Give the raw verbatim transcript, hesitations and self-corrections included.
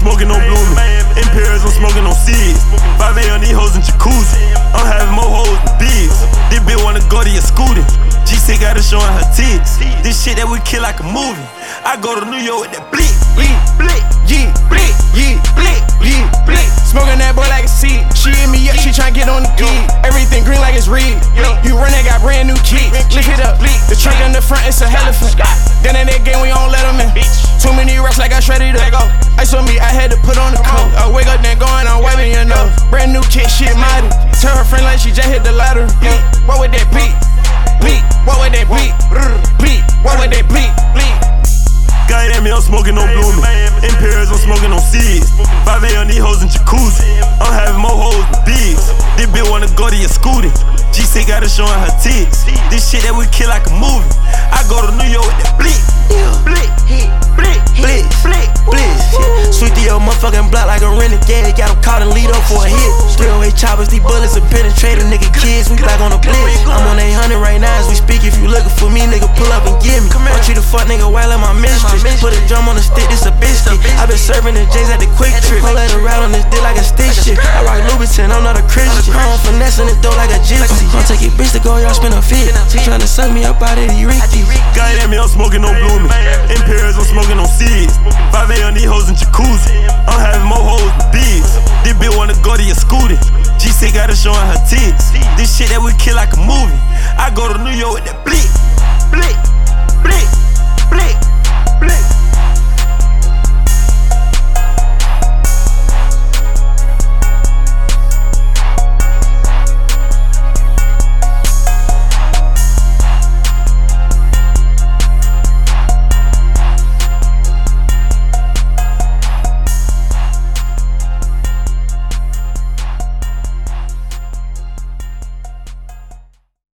smoking on blooming. In Paris, I'm smoking on seeds. five A on these hoes in jacuzzi. I'm having more hoes than bees. This bitch wanna go to your scooter. G C got her showing her tits. This shit that we kill like a movie. I go to New York with that blick. Blick, blick, yeah, blick, yeah, blick, yeah, blick. Smoking that boy like a seed. She hit me up, she tryna get on the key. Everything green like it's red. You run that, got brand new keys. Lift it up, the trunk in the front, it's a elephant. Then in that game, we don't let them in. Too many rocks like I shredded up. Ice on me, I had to put on the coat. I wake up, then going on wiping your nose. Brand new kit, shit mighty. Tell her friend like she just hit the ladder. What would that beat? Bleak, what would that bleak? Bleak, what would that bleak? Bleak. God damn me, I'm smoking on blooming. In Paris, I'm smoking on seeds. five A on these hoes in jacuzzi. I'm having more hoes than bees. This bitch wanna go to your scooter. G C got her showing her tits. This shit that we kill like a movie. I go to New York with that blick. Blick, hit, blick, blick, blick, blick. Sweet to your motherfucking block like a renegade. Got him caught and lead up for a hit. three oh eight choppers, these bullets are penetrating, nigga kids. We back on the blitz. I'm on eight hundred right now as we speak. If you looking for me, nigga, pull up and get me. Want you to fuck nigga while in my mistress. Put a drum on the stick, this a biscuit. I been serving the J's at the quick trip. Pull let her ride on this dick like a stick shit. I rock Louboutin, I'm not a Christian. I'm finessing this dough like a gypsy. I'll take your bitch to go, y'all spin a fit. She tryna suck me up out of the Ricky. God damn me, I'm smoking on blooming. In Paris, I'm smoking on seeds. five A on these hoes in jacuzzi. I'm having more hoes than bees. This bitch wanna go to your scooter. G C got her showing her tits. This shit that we kill like a movie. I go to New York with that